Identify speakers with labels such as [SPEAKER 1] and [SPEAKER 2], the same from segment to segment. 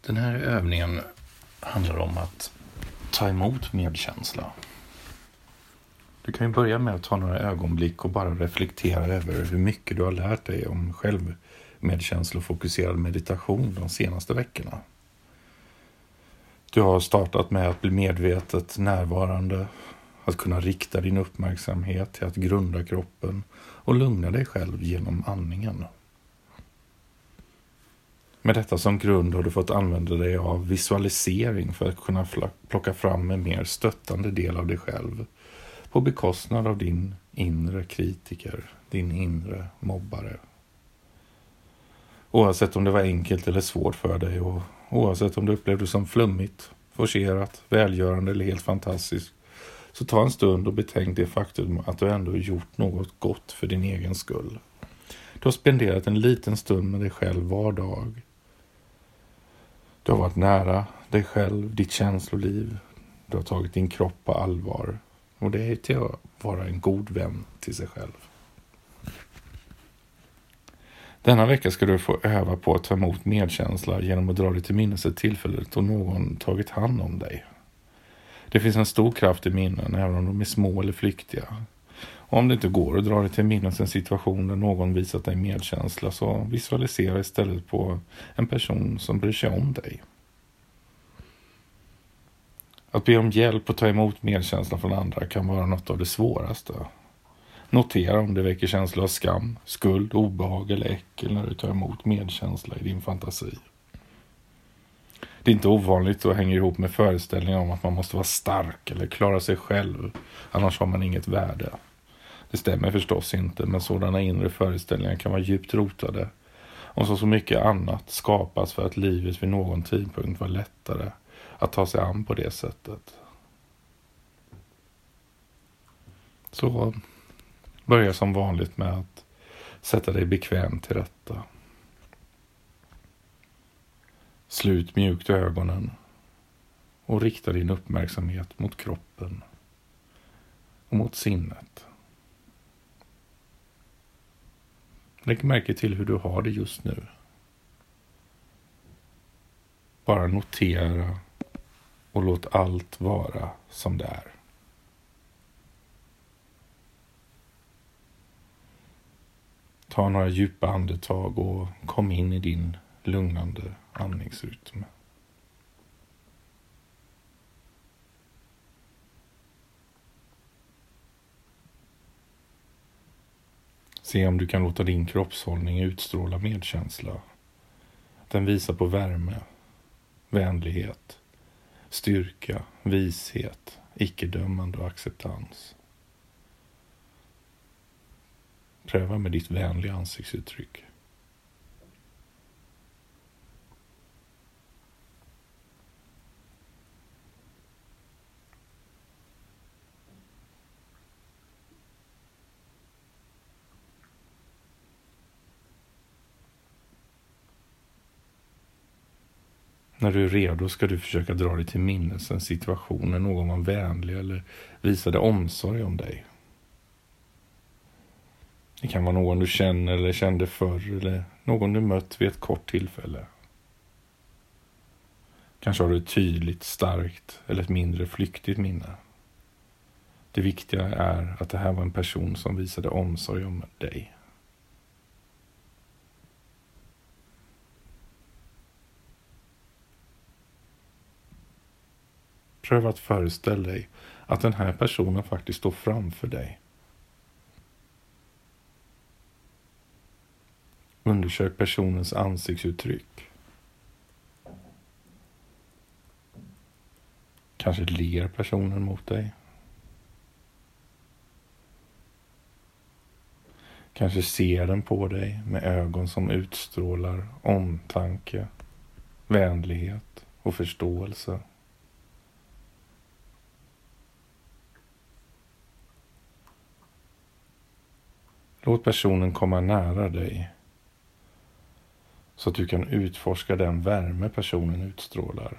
[SPEAKER 1] Den här övningen handlar om att ta emot medkänsla. Du kan ju börja med att ta några ögonblick och bara reflektera över hur mycket du har lärt dig om självmedkänslofokuserad meditation de senaste veckorna. Du har startat med att bli medvetet närvarande, att kunna rikta din uppmärksamhet till att grunda kroppen och lugna dig själv genom andningen. Med detta som grund har du fått använda dig av visualisering för att kunna plocka fram en mer stöttande del av dig själv på bekostnad av din inre kritiker, din inre mobbare. Oavsett om det var enkelt eller svårt för dig och oavsett om du upplevde det som flummigt, forcerat, välgörande eller helt fantastiskt, så ta en stund och betänk det faktum att du ändå gjort något gott för din egen skull. Du har spenderat en liten stund med dig själv var dag. Du har varit nära dig själv, ditt känsloliv. Du har tagit din kropp på allvar. Och det är till att vara en god vän till sig själv. Denna vecka ska du få öva på att ta emot medkänsla genom att dra dig till minnes ett tillfälle då någon tagit hand om dig. Det finns en stor kraft i minnen, även om de är små eller flyktiga. Och om det inte går att dra dig till minnes en situation där någon visat dig medkänsla, så visualisera istället på en person som bryr sig om dig. Att be om hjälp och ta emot medkänsla från andra kan vara något av det svåraste. Notera om det väcker känslor av skam, skuld, obehag eller äckel när du tar emot medkänsla i din fantasi. Det är inte ovanligt och hänger ihop med föreställningar om att man måste vara stark eller klara sig själv, annars har man inget värde. Det stämmer förstås inte, men sådana inre föreställningar kan vara djupt rotade och så mycket annat skapas för att livet vid någon tidpunkt var lättare att ta sig an på det sättet. Så börja som vanligt med att sätta dig bekvämt till rätta. Slut mjukt ögonen och rikta din uppmärksamhet mot kroppen och mot sinnet. Lägg märke till hur du har det just nu. Bara notera och låt allt vara som det är. Ta några djupa andetag och kom in i din lugnande andningsrytm. Se om du kan låta din kroppshållning utstråla medkänsla. Den visar på värme, vänlighet, styrka, vishet, icke-dömande och acceptans. Pröva med ditt vänliga ansiktsuttryck. När du är redo ska du försöka dra dig till minnes en situation när någon var vänlig eller visade omsorg om dig. Det kan vara någon du känner eller kände förr eller någon du mött vid ett kort tillfälle. Kanske har du ett tydligt, starkt eller ett mindre flyktigt minne. Det viktiga är att det här var en person som visade omsorg om dig. Pröva att föreställa dig att den här personen faktiskt står framför dig. Undersök personens ansiktsuttryck. Kanske ler personen mot dig. Kanske ser den på dig med ögon som utstrålar omtanke, vänlighet och förståelse. Låt personen komma nära dig så att du kan utforska den värme personen utstrålar.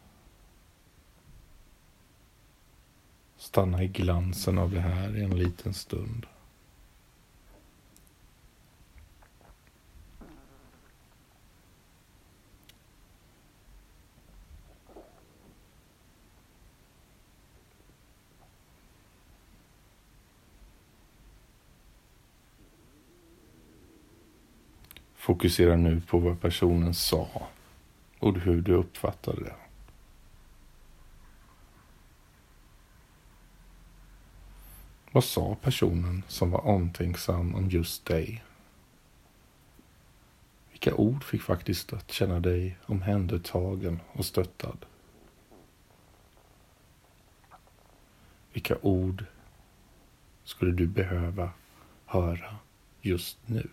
[SPEAKER 1] Stanna i glansen av det här i en liten stund. Fokusera nu på vad personen sa och hur du uppfattade det. Vad sa personen som var omtänksam om just dig? Vilka ord fick faktiskt att känna dig omhändertagen och stöttad? Vilka ord skulle du behöva höra just nu?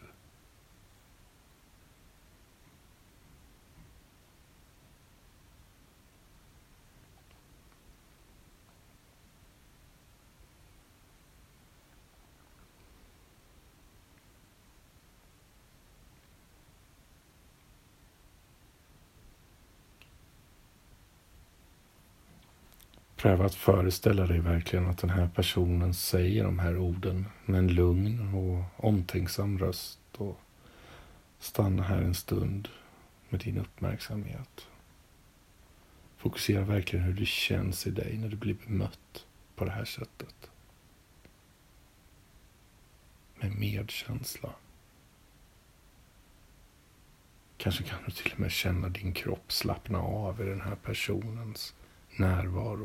[SPEAKER 1] Pröva att föreställa dig verkligen att den här personen säger de här orden med en lugn och omtänksam röst, och stanna här en stund med din uppmärksamhet. Fokusera verkligen hur det känns i dig när du blir bemött på det här sättet. Med medkänsla. Kanske kan du till och med känna din kropp slappna av i den här personens närvaro.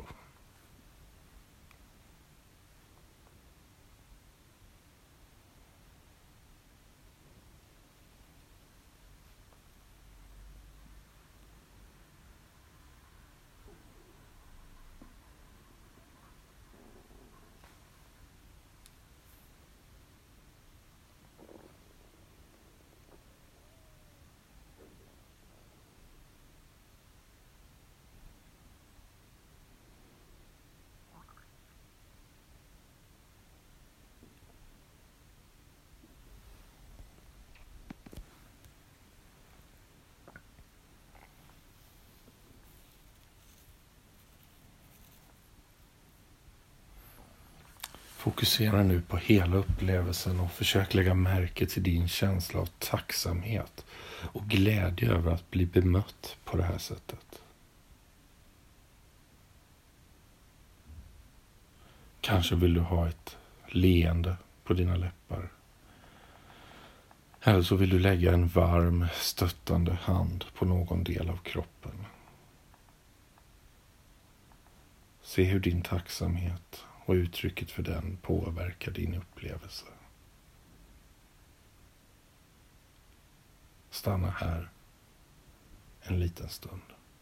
[SPEAKER 1] Fokusera nu på hela upplevelsen och försök lägga märke till din känsla av tacksamhet och glädje över att bli bemött på det här sättet. Kanske vill du ha ett leende på dina läppar. Eller så vill du lägga en varm, stöttande hand på någon del av kroppen. Se hur din tacksamhet och uttrycket för den påverkar din upplevelse. Stanna här en liten stund.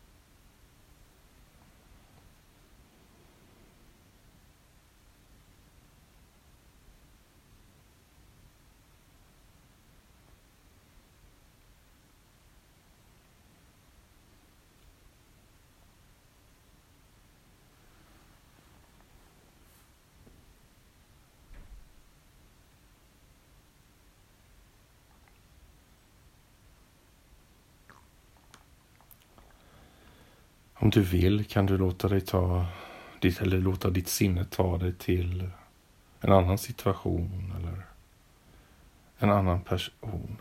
[SPEAKER 1] Om du vill kan du låta ditt sinne ta dig till en annan situation eller en annan person.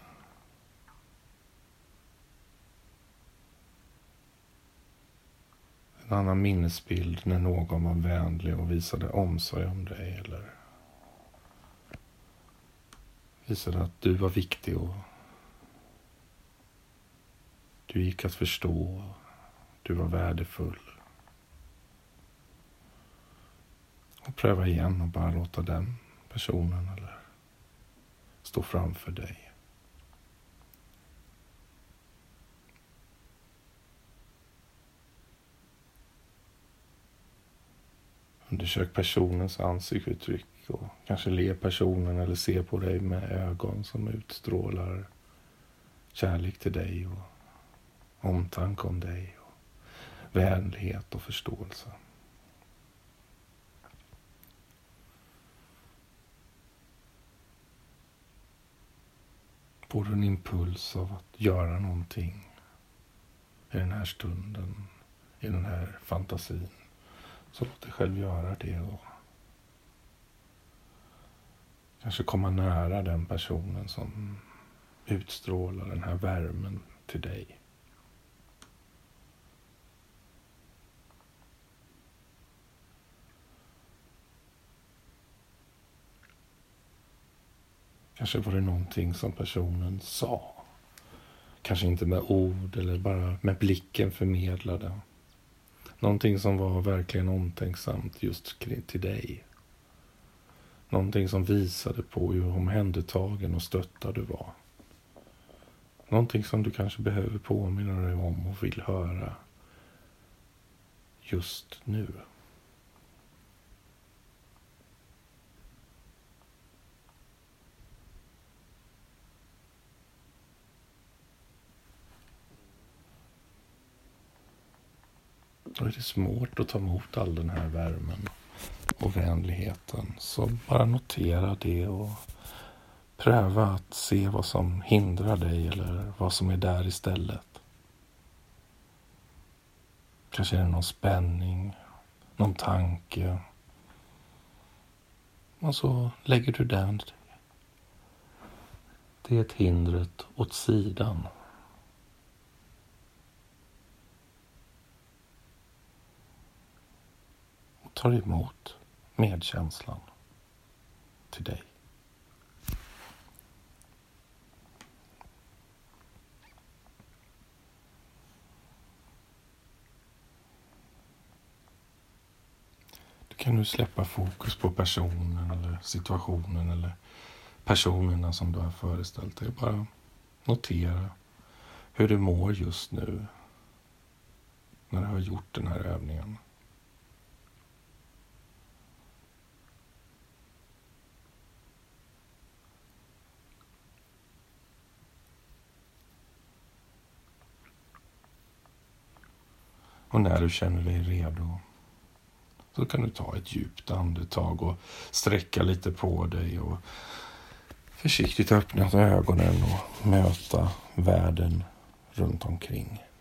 [SPEAKER 1] En annan minnesbild när någon var vänlig och visade omsorg om dig eller visade att du var viktig och du gick att förstå. Du var värdefull. Och pröva igen och bara låta den personen eller stå framför dig. Undersök personens ansiktsuttryck och kanske le personen eller se på dig med ögon som utstrålar kärlek till dig och omtanke om dig. Vänlighet och förståelse. Får du en impuls av att göra någonting i den här stunden, i den här fantasin, så låt dig själv göra det och kanske komma nära den personen som utstrålar den här värmen till dig. Kanske var det någonting som personen sa Kanske inte med ord eller bara med blicken förmedlade. Någonting som var verkligen omtänksamt just till dig. Någonting som visade på hur omhändertagen och stöttad du var. Någonting som du kanske behöver påminna dig om och vill höra just nu. Då är det svårt att ta emot all den här värmen och vänligheten. Så bara notera det och pröva att se vad som hindrar dig eller vad som är där istället. Kanske är det någon spänning, någon tanke. Och så lägger du det hindret åt sidan. Och tar emot medkänslan till dig. Kan du släppa fokus på personen eller situationen eller personerna som du har föreställt dig. Bara notera hur du mår just nu när du har gjort den här övningen. Och när du känner dig redo så kan du ta ett djupt andetag och sträcka lite på dig och försiktigt öppna ögonen och möta världen runt omkring.